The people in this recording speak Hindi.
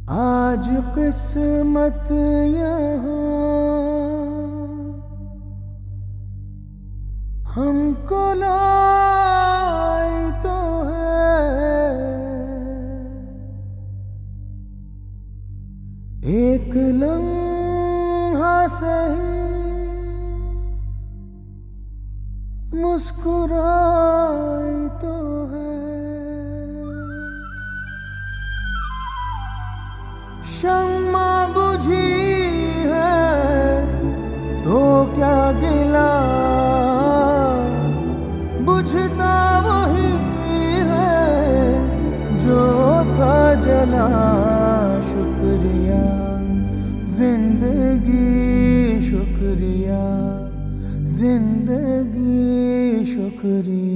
आज किस्मत यहाँ हमको लाई तो है, एक लम्हा सही मुस्कुराई तो है। शम्मा बुझी है तो क्या गिला, बुझता वही है जो था जला। शुक्रिया जिंदगी, शुक्रिया जिंदगी, शुक्रिया।